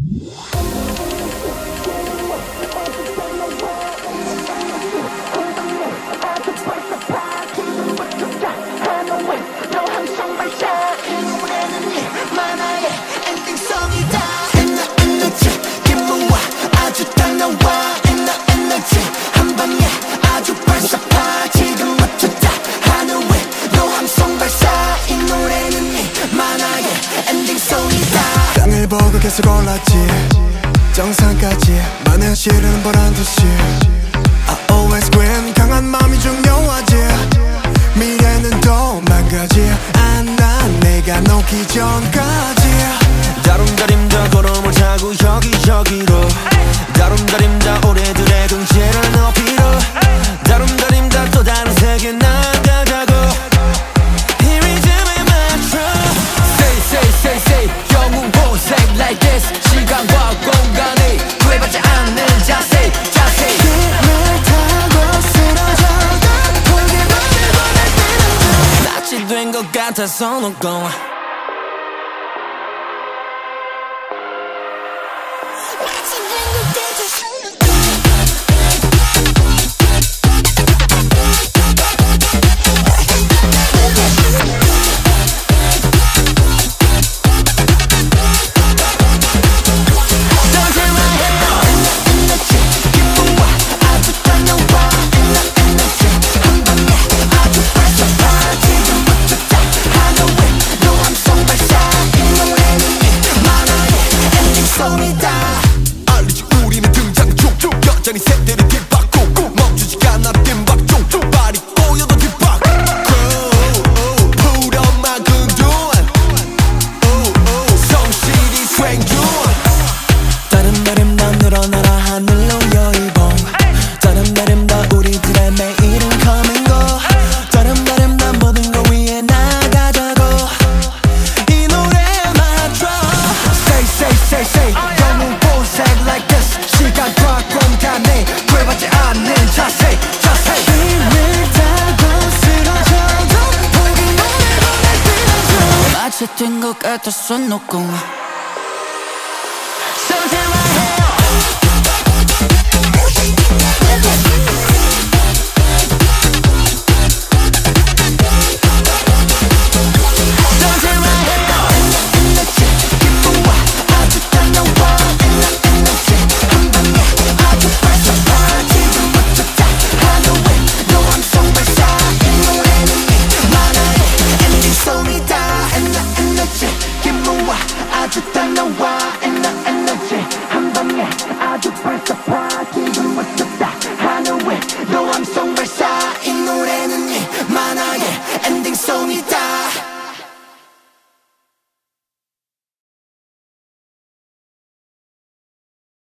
땅을 보고 계속 올랐지 정상까지 많은 실은 보란 듯이 I always win 강한 마음이 중요하지 미래는 도망가지 않아 내가 놓기 전까지 다름다림자 걸음을 타고 여기저기로 다름다림자 우리들의 경치를 높이러 다름다림자 또 다른 세계 나가자고 Here is my mantra Say say 영웅 보색 like this 시간과 공간이 구애받지 않는 자세 길을 타고 쓰러져도 포기하지 못할 때는 낯이 된 것 같아서 넌 go 알리지 우리는 등장 중 여전히 세대를 뒷바꾸고 멈추지가 않아 뒷박중 발이 꼬여도 뒷박 Put on my 근두한 성실히 수행 중 다름다림 다 늘어나라 하늘로 여의봉 다름다림 다 우리들의 매일은 coming go 다름다림 다 모든 것 위에 나가자고 이 노래에 맞춰 Say 영웅 보색 like this 시간과 공간에 구애받지 않는 자세 힘을 타고 쓰러져도 포기 못 해보낼 때는 좀 낯이 된 것 같아서 놓고